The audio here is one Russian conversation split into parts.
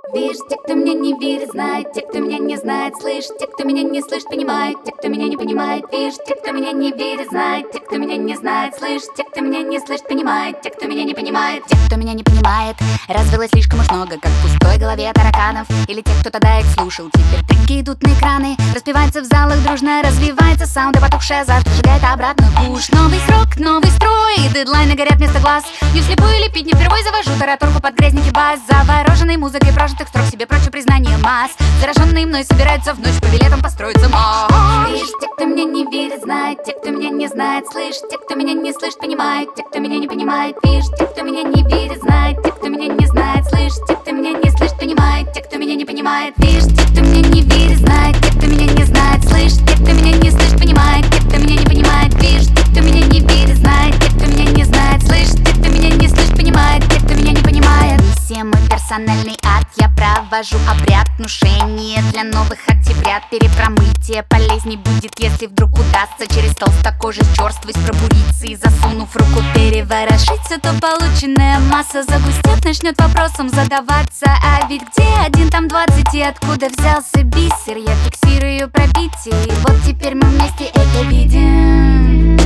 Видишь, те, кто меня не верит, знает. Те, кто меня не знает, слышит. Те, кто меня не слышит, понимают. Те, кто меня не понимает, видишь. Те, кто меня не верит, знает. Те, кто меня не знает, слышит. Те, кто меня не слышит, понимает. Те, кто меня не понимает. Те, кто меня не понимает, развелось слишком уж много, как в пустой голове тараканов. Или те, кто тогда их слушал, теперь треки идут на экраны. Распевается в залах дружно, развивается саунд, и потухшая жажда сжигает обратно куш. Новый срок, новый строй, и дедлайны горят вместо глаз. Не вслепую лепить, не впервые завожу тараторку под грязненький бас. Завороженный музыкой прожитых строк, себе прочу признание масс. Зараженные мной собираются в ночь по билетам построиться мост. Видишь, те, кто меня не верит, знает. Те, кто меня не знает, слышит. Те, кто меня не слышит, понимают. Те, кто меня не понимает, видишь. Те, кто меня не верит, знает. Те, кто меня не знает, слышит. Те, кто меня не слышит, понимает. Те, кто меня не понимает, видишь. Те, кто меня не верит, знает. Те, кто меня не знает, слышит. Те, кто меня не слышит, понимает. Те, кто меня не понимает, видишь. Те, кто меня не верит, знает. Те, кто меня не знает, слышит. Те, кто меня не слышит, понимает. Те, кто меня не понимает. Миссия мой персональный ад, я провожу обряд внушения для новых октябрят. Перепромытие полезней будет, если вдруг удастся через толстокожесть черствость пробуриться и, засунув руку, переворошить все, то полученная масса, загустев, начнет вопросом задаваться. А ведь где один, там 20, и откуда взялся бисер? Я фиксирую пробитие, и вот теперь мы вместе это видим.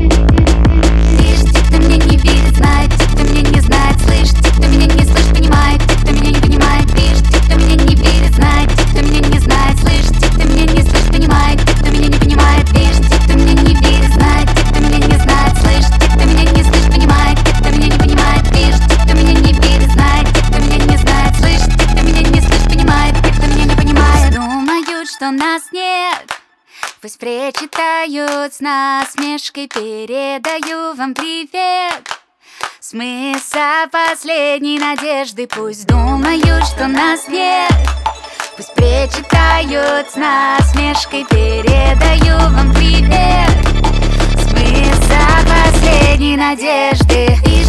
Видишь, те, кто меня не видит, знает. Те, кто меня не знает, слышит. Те, кто меня не слышит, понимает. Те, кто меня не понимает, видишь. Те, кто меня не верит, знает. Те, кто меня не знает, слышит. Те, кто меня не слышит, понимает. Те, кто меня не понимает, видишь. Те, кто меня не верит, знает. Те, кто меня не знает, слышит. Те, кто меня не слышит, понимает. Те, кто меня не понимает, видишь. Те, кто меня не верит, знает. Те, кто меня не знает, слышит. Те, кто меня не слышит, понимает. Те, кто меня не понимает. Думают, что нас нет, пусть причитают с насмешкой. Передаю вам привет, смысл последней надежды. Пусть думают, что нас нет, пусть причитают с насмешкой. Передаю вам привет, смысл последней надежды.